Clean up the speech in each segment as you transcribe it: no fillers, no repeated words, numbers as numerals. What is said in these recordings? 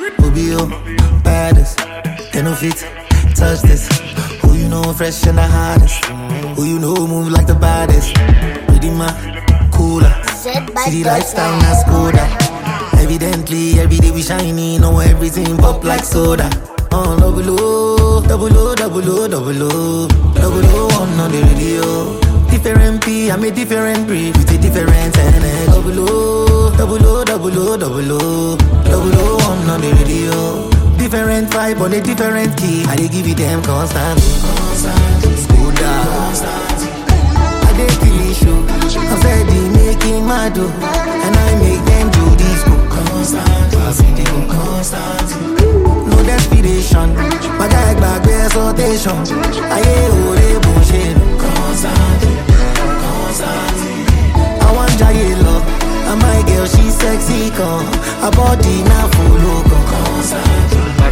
Rubio, baddest, they no fit, touch this. Who you know fresh and the hottest? Who you know move like the baddest? Pretty man, cooler. City lifestyle, not Skoda. Evidently, every day we shiny, know everything pop like soda. Double O, double O, double O, double O, double O on the radio. Different P, I'm a different breed with a different energy. Double O, double O, double O, double O, double O on the radio. Different vibe on a different key. I dey give you them constant. Skoda, I dey kill it show. I'm steady making my dough, and I make them do disco. Constant. No desperation, my guy back there sortation. I hear all the bullshit. Constant. I want Jaye love, and my girl she sexy come. Her body now full loco. Constant.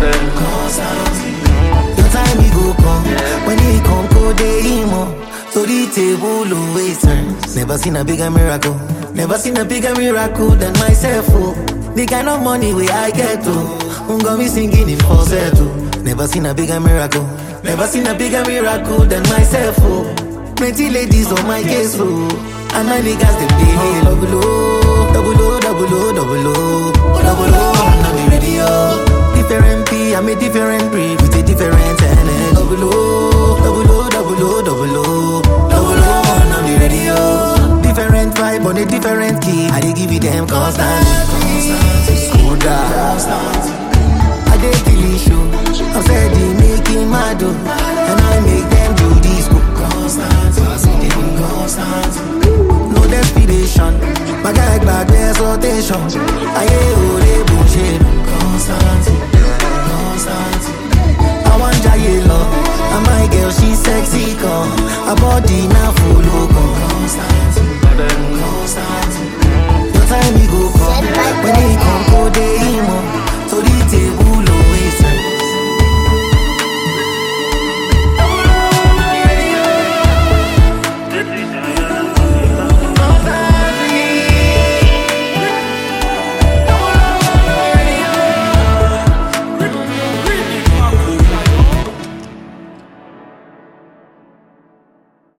Your time he go come, when he come go day imo. So the table always turns. Never seen a bigger miracle. Never seen a bigger miracle than myself. Oh. The kind of money where I get to. Got me singing in falsetto. Never seen a bigger miracle. Never seen a bigger miracle than myself. Oh. Plenty ladies on my case. Oh. And my niggas they play double O, double O, double O, double O, double O on the radio. Different P, I'm a different breed with a different energy. Double O, double O, double O, double O, double O on the radio. Different vibe on a different key. I dey give you them constant. Skoda, I dey kill it show. I'm steady making my dough, and I make them do disco. Constant. No desperation, my guy back there sortation. I hear all the bullshit. Constant. I want Jaye love, and my girl she sexy come. Her body now full loco. Constant. Your time he go come, when he come.